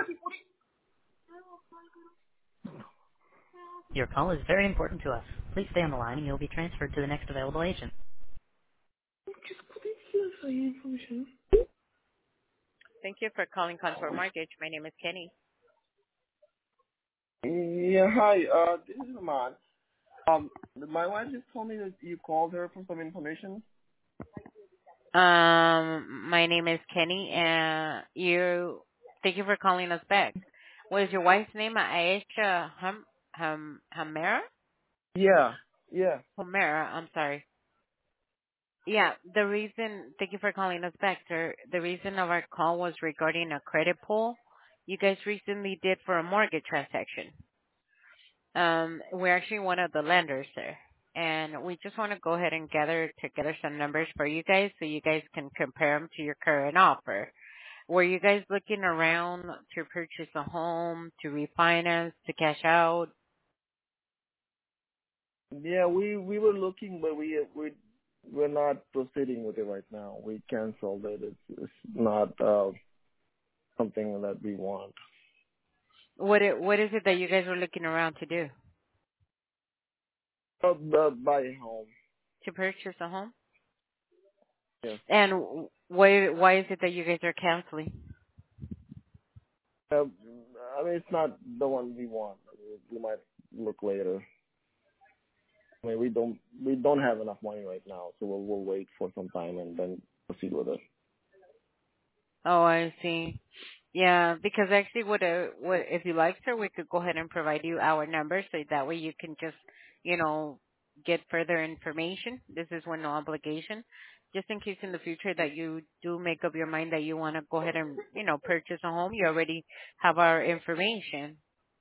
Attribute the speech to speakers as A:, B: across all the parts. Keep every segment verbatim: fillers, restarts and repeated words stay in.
A: Your call is very important to us. Please stay on the line and you'll be transferred to the next available agent. Thank you for calling Contour Mortgage. My name is Kenny.
B: Yeah, hi. Uh, this is Aman. Um, my wife just told me that you called her for some information.
A: Um, my name is Kenny, and you. Thank you for calling us back. What is your wife's name? Aisha Hum Hum Hamera?
B: Yeah, yeah.
A: Humera. I'm sorry. Yeah, the reason. Thank you for calling us back, sir. The reason of our call was regarding a credit pull you guys recently did for a mortgage transaction. Um, we're actually one of the lenders there. And we just want to go ahead and gather together some numbers for you guys so you guys can compare them to your current offer. Were you guys looking around to purchase a home, to refinance, to cash out?
B: Yeah, we we were looking, but we we we're not proceeding with it right now. We canceled it. It's it's not uh, something that we want.
A: What it, what is it that you guys were looking around to do?
B: Uh, uh, buy a home.
A: To purchase a home?
B: Yeah.
A: And why why is it that you guys are canceling?
B: Uh, I mean, it's not the one we want. We, we might look later. I mean, we don't we don't have enough money right now, so we'll we'll wait for some time and then proceed with it.
A: Oh, I see. Yeah, because actually, what, uh, what if you like, sir, we could go ahead and provide you our number so that way you can just, you know, get further information. This is with no obligation, just in case in the future that you do make up your mind that you want to go ahead and, you know, purchase a home. You already have our information.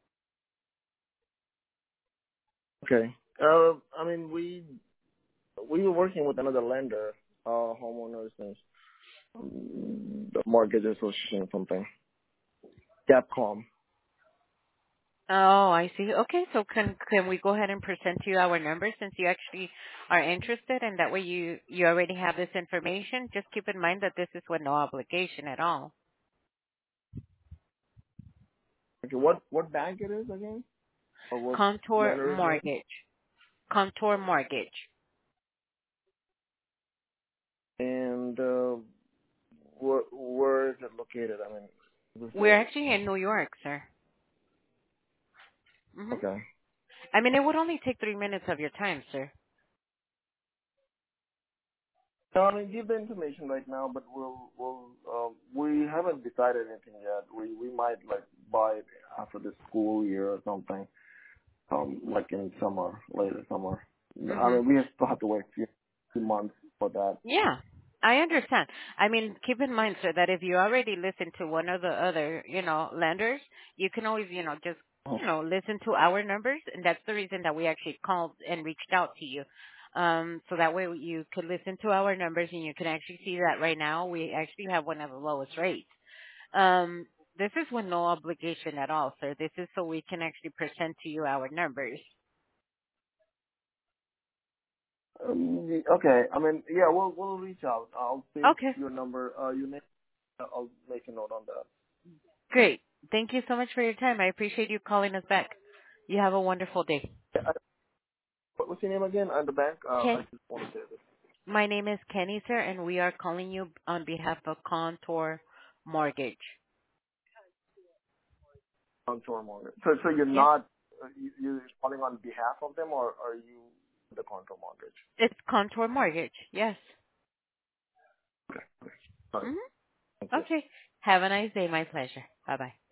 B: Okay. Uh, I mean, we we were working with another lender, uh, homeowners and um, the mortgage association or something. Capcom.
A: Oh, I see. Okay, so can can we go ahead and present you our numbers since you actually are interested, and that way you you already have this information. Just keep in mind that this is with no obligation at all.
B: Okay. What what bank it is again? Or what
A: Contour
B: lender is it?
A: Mortgage. Contour Mortgage.
B: And uh, where where is it located? I mean, this
A: We're
B: is
A: actually in New York, sir. hmm
B: okay.
A: I mean, it would only take three minutes of your time, sir.
B: No, I mean, give the information right now, but we'll we'll um, we haven't decided anything yet. We we might like buy it after the school year or something, um, like in summer, later summer. I
A: hmm
B: mean, we still have to wait a few, few months for that.
A: Yeah, I understand. I mean, keep in mind, sir, that if you already listen to one of the other, you know, lenders, you can always, you know, just, you know, listen to our numbers, and that's the reason that we actually called and reached out to you. Um, so that way you could listen to our numbers and you can actually see that right now we actually have one of the lowest rates. Um, this is with no obligation at all, sir. This is so we can actually present to you our numbers.
B: Um, okay, I mean, yeah, we'll we'll reach out. I'll save
A: Okay,
B: your number. Uh, your name. I'll make a note on that.
A: great. Thank you so much for your time. I appreciate you calling us back. You have a wonderful day.
B: Uh, What was your name again? And the bank. Uh, I
A: Okay.
B: just want to say this.
A: My name is Kenny, sir, and we are calling you on behalf of Contour Mortgage.
B: Contour Mortgage. So so you're
A: Yeah.
B: not uh, you, you're calling on behalf of them, or are you the Contour Mortgage?
A: It's Contour Mortgage. Yes.
B: Okay. Okay. All right.
A: hmm
B: Thank you.
A: Okay. Have a nice day. My pleasure. Bye-bye.